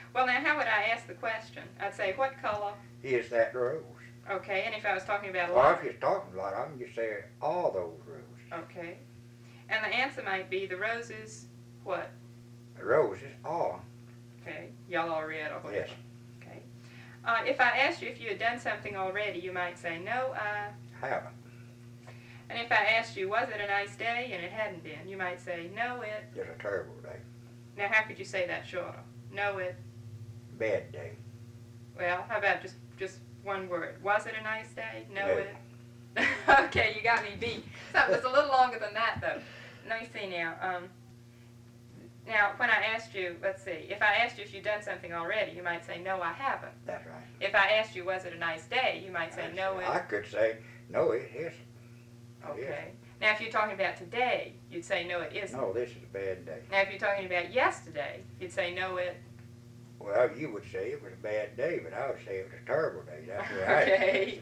Well, now, how would I ask the question? I'd say, what color? Is that rose? Okay, and if I was talking about a Or lot? if you're talking about, I can just say all those roses. Okay. And the answer might be the roses, what? The roses are. Okay, yellow or red or whatever. Yes. Okay. If I asked you if you had done something already, you might say, no, I Haven't. And if I asked you, was it a nice day, and it hadn't been, you might say, no, it. It's a terrible day. Now, how could you say that shorter? No, it. Bad day. Well, how about just one word? Was it a nice day? No, No. it. Okay, you got me beat. So it was a little longer than that, though. Let me see now. Now, when I asked you, let's see, if I asked you if you'd done something already, you might say, no, I haven't. That's right. If I asked you, was it a nice day, you might say, no, it. I could say, no, it isn't. Okay. Now, if you're talking about today, you'd say, no, it isn't. No, this is a bad day. Now, if you're talking about yesterday, you'd say, no, it. Well, you would say it was a bad day, but I would say it was a terrible day. That's right. Okay.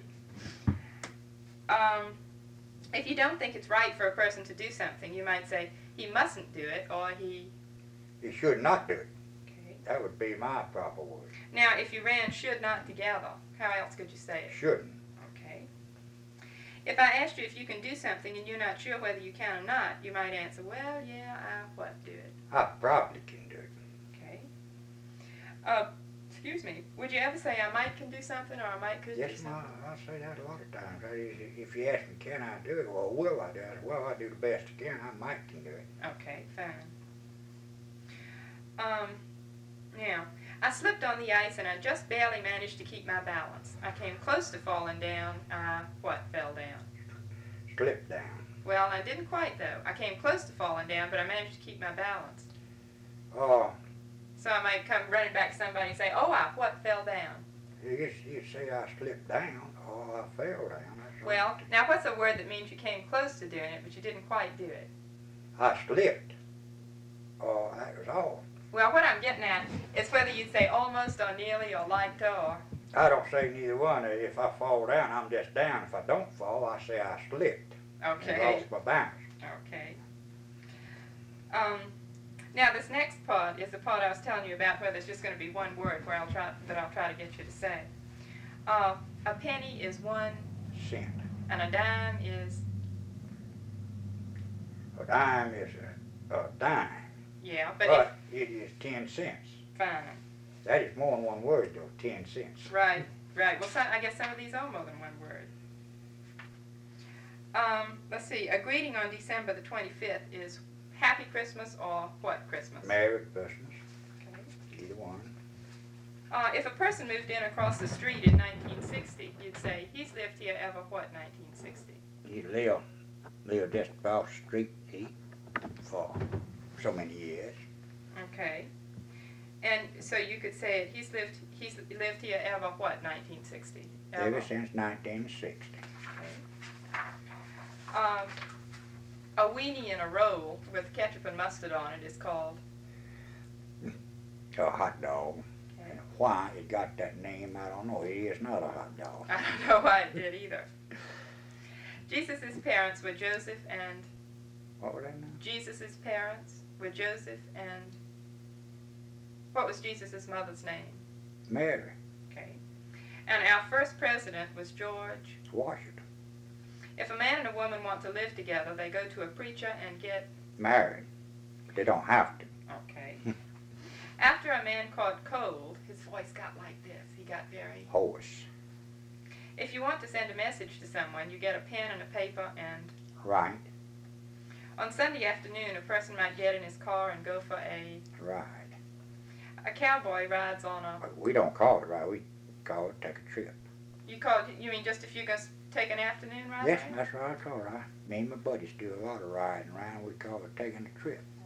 If you don't think it's right for a person to do something, you might say, he mustn't do it, or he... You should not do it. Okay. That would be my proper word. Now, if you ran should not together, how else could you say it? Shouldn't. Okay. If I asked you if you can do something and you're not sure whether you can or not, you might answer, well, yeah, do it. I probably can do it. Okay. Excuse me, would you ever say I might can do something or I might could do Yes, something? I say that a lot of times. That is, if you ask me, can I do it? Well, will I do it? Well, I do the best I can. I might can do it. Okay, fine. Now, I slipped on the ice and I just barely managed to keep my balance. I came close to falling down. Fell down? Slip down. Well, I didn't quite, though. I came close to falling down, but I managed to keep my balance. Oh, So I might come running back to somebody and say, oh, fell down? you say I slipped down or I fell down. That's Well, right. now what's a word that means you came close to doing it, but you didn't quite do it? I slipped. Oh, that was all. Well, what I'm getting at is whether you'd say almost or nearly or like to or... I don't say neither one. If I fall down, I'm just down. If I don't fall, I say I slipped. Okay. And lost my balance. Okay. Now this next part is the part I was telling you about, where there's just going to be one word where I'll try to get you to say. A penny is 1 Cent. and a dime is... A dime is a dime. Yeah, but But it is 10 cents. fine. That is more than one word, though, 10 cents. Right. Well, I guess some of these are more than one word. Let's see. A greeting on December the 25th is Happy Christmas or what Christmas? Merry Christmas. Okay. Either one. If a person moved in across the street in 1960, you'd say, he's lived here ever what, 1960? He lived just across the street for so many years. Okay. And so you could say he's lived here ever what, 1960? Ever since 1960. Okay. A weenie in a roll with ketchup and mustard on it is called? A hot dog. Okay. And why it got that name, I don't know. It is not a hot dog. I don't know why it did either. Jesus' parents were Joseph and... What were they now? Jesus' parents were Joseph and... What was Jesus' mother's name? Mary. Okay. And our first president was George... Washington. If a man and a woman want to live together, they go to a preacher and get... Married. They don't have to. Okay. After a man caught cold, his voice got like this. He got very... Horse. If you want to send a message to someone, you get a pen and a paper and... Right. On Sunday afternoon, a person might get in his car and go for a... Right. A cowboy rides on a... We don't call it right. We call it take a trip. You mean just if you're going to take an afternoon ride? Yes, that's what I call it. Me and my buddies do a lot of riding around. We call it taking a trip.